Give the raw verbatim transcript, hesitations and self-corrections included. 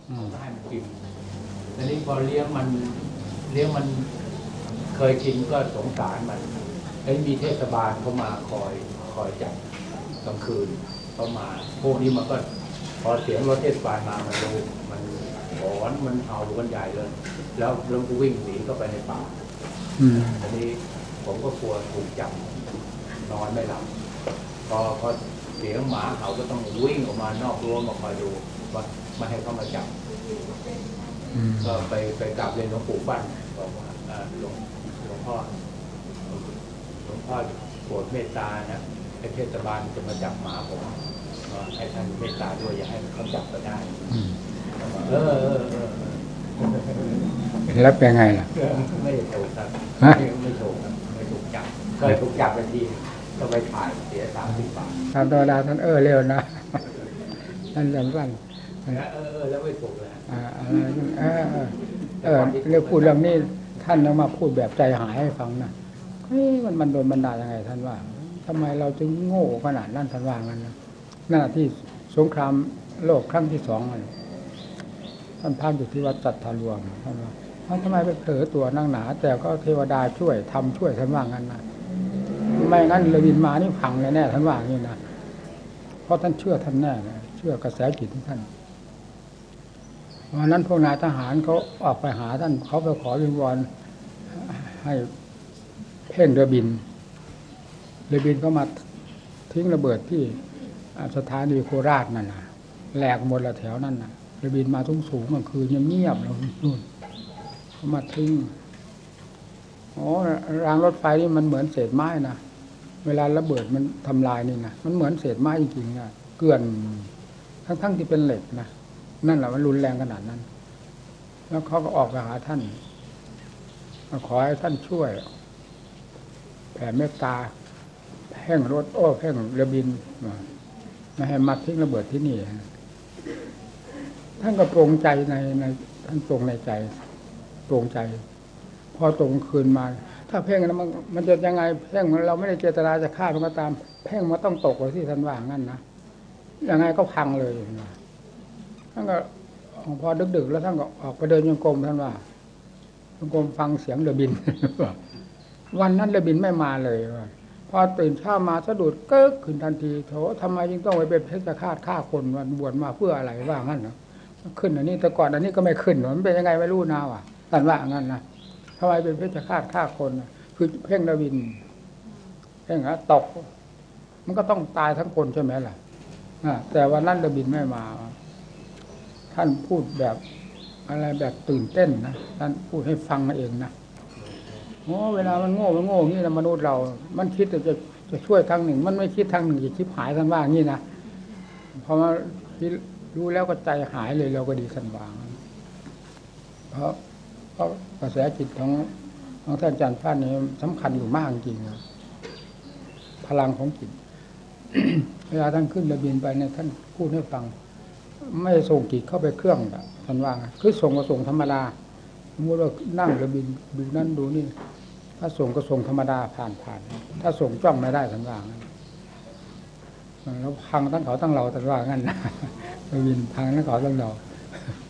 ก็ให้มันกินทีนี้พอเลี้ยงมันเลี้ยงมันเคยกินก็สงสารมันไอ้มีเทศบาลเขามาคอยคอยจับกลางคืนเขามาพวกนี้มันก็พอเสียงรถเทศบาลมามันรู้มันหอนมันเห่ากันใหญ่เลยแล้วเริ่มวิ่งหนีเข้าไปในป่าทีนี้ผมก็กลัวถูกจับนอนไม่หลับพอพอเสียงหมาเห่าก็ต้องวิ่งออกมานอกรั้วมาคอยดูว่าไม่ให้เขามาจับก็ไปไปกราบเรียนหลวงปู่ปั้นบอกว่าหลวงหลวงพ่อหลวงพ่อโปรดเมตตานะให้เทศบาลจะมาจับหมาผมให้ท่านเมตตาด้วยอย่าให้เขาจับก็ได้เออเออเออแล้วเป็นไงล่ะไม่ถูกครับไม่ถูกครับไม่ถูกจับเคยถูกจับไปทีก็ไปถ่ายเสียสามสิบบาทตามธรรมดาท่านเออเร็วนะท่านจำสั้นเออเออแล้วไม่ถูกเลยอ่าอะไรเออเออเรื่องพูดเรื่องนี้ท่านเอามาพูดแบบใจหายให้ฟังนะเฮ้ยมันมันโดนบันดาลยังไงท่านว่าทำไมเราจึงโง่ขนาดนั้นท่านว่างั้นนะหน้าที่สงครามโลกครั้งที่สองมันท่านพานอยู่ที่วัดจัตตารวมท่านว่าทำไมไปเผลอตัวนั่งหนาแต่ก็เทวดาช่วยทำช่วยท่านว่างั้นนะไม่งั้นเลยบินมานี่พังแน่ๆท่านว่าอย่างนี้นะเพราะท่านเชื่อท่านแน่เชื่อกระแสจิตของท่านวันนั้นพวกนายทหารเขาออกไปหาท่านเขาไปขอวิงวอนให้เพ่งเรือบินเรือบินก็มาทิ้งระเบิดที่สถานีโคราชนั่นนะแหลกหมดละแถวนั่นนะเรือบินมาทุ่งสูงกลางคืนเงียบๆแล้วนู่นเขามาทิ้งอ๋อรางรถไฟนี่มันเหมือนเศษไม้นะเวลาระเบิดมันทำลายนี่นะมันเหมือนเศษไม้จริงๆนะเกลื่อนทั้งๆที่เป็นเหล็กนะนั่นแหละมันรุนแรงขนาดนั้นแล้วเขาก็ออกไปหาท่านมาขอให้ท่านช่วยแผ่เมตตาแพ่งรถโอ้แพ่งเรือบินไม่ให้มาทิ้งระเบิดที่นี่ท่านก็ปรงใจในในท่านปรงในใจปรงใจพอตรงคืนมาถ้าเพ่งนะมันมันจะยังไงเพ่งเราไม่ได้เจตนาจะฆ่ามันก็ตามเพ่งมันต้องตกเลยที่ท่านว่างั้นนะยังไงก็พังเลยท่านก็พอดึกๆแล้วท่านก็ออกไปเดินโยงกรมท่านว่าโยงกรมฟังเสียงเรือบินวันนั้นเรือบินไม่มาเลยพอตื่นเช้ามาสะดุดเกิดขึ้นทันทีโถทำไมจึงต้องไปเป็นเพชฌฆาตฆ่าคนวันบวชมาเพื่ออะไรว่างั้นเนาะขึ้นอันนี้แต่ก่อนอันนี้ก็ไม่ขึ้นมันเป็นยังไงไม่รู้นะว่ะท่านว่างั้นนะทำไมเป็นเพชฌฆาตฆ่าคนคือเพ่งเรือบินเพ่งอะตกมันก็ต้องตายทั้งคนใช่ไหมล่ะแต่วันนั้นเรือบินไม่มาท่านพูดแบบอะไรแบบตื่นเต้นนะท่านพูดให้ฟังเองนะโอ้เวลามันโง่มันโง่งี้นะมนุษย์เรามันคิดจะจะจะช่วยทางหนึ่งมันไม่คิดทางหนึ่งจะชิบหายท่านว่างี้นะพอมารู้แล้วก็ใจหายเลยเราก็ดีสันวางเพราะเพราะกระแสจิตของของท่านอาจารย์พานนี้สำคัญอยู่มากจริงนะพลังของจิต เวลาท่านขึ้นเรือบินไปเนี่ยท่านพูดให้ฟังไม่ส่งจิตเข้าไปเครื่องท่านว่าคือส่งก็ส่งธรรมดาสมมติว่านั่งเรือบินดูนั่นดูนี่ถ้าส่งก็ส่งธรรมดาผ่านผ่านถ้าส่งจ้องไม่ได้ท่านว่าแล้วพังทั้งเขาทั้งเราท่านว่างั้นนะเรือบินพังทั้งเขาทั้งเรา